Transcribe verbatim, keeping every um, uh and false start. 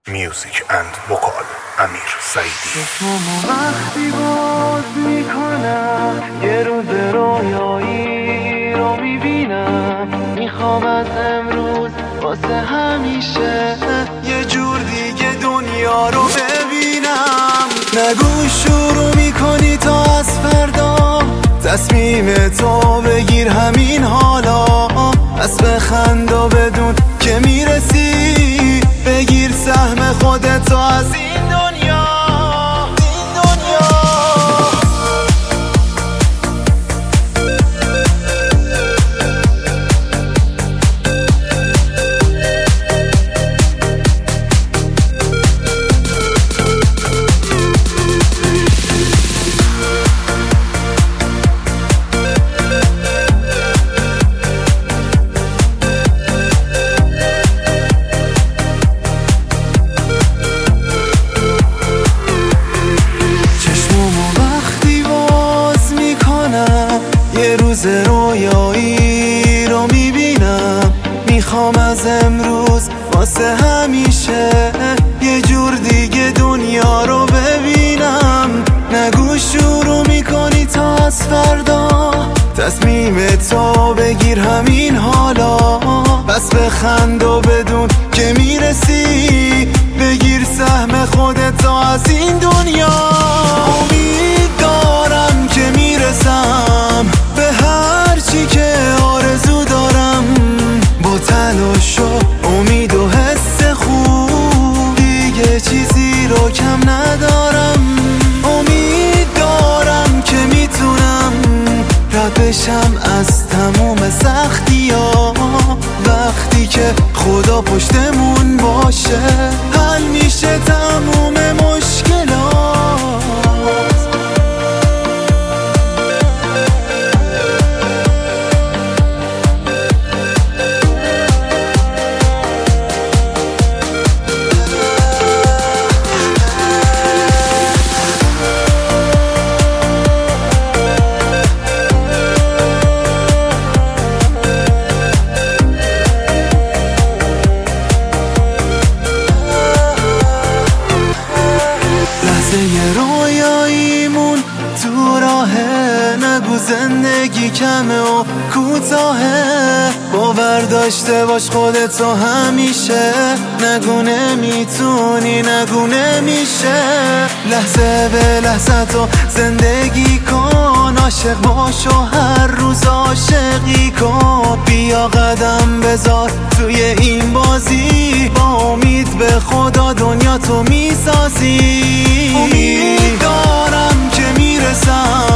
میوزیک اند وکال امیر سعیدی. چشمامو وقتی باز میکنم یه روز رویایی رو میبینم، میخوام از امروز واسه همیشه یه جور دیگه دنیا رو ببینم. نگو شروع میکنی تا از فردا، تصمیم تو بگیر همین حالا، از بخند و بدون که میرسی، بگیر سهم خودتو از این دنیا. یه روز رویایی رو میبینم، میخوام از امروز واسه همیشه یه جور دیگه دنیا رو ببینم. نگو شروع میکنی تا از فردا، تصمیم تو بگیر همین حالا، بس بخند و بدون که میرسی، بگیر سهم خودتو از این دنیا. امید دارم که میرسم به هر چی که آرزو دارم، با تلاش و امید و حس خوب دیگه چیزی رو کم ندارم. امید دارم که میتونم رد بشم از تموم سختی ها، وقتی که خدا پشتمون باشه حل میشه تموم مشکلات. یه رویاییمون تو راهه، نگو زندگی کمه و کوتاهه، باور داشته باش خودتو همیشه، نگو نمیتونی نگو نمیشه. لحظه به لحظه تو زندگی کن، عاشق باش و هر روز عاشقی کن، بیا قدم بذار توی این بازی، با امید به خدا دنیا تو میسازی. امید دارم که میرسم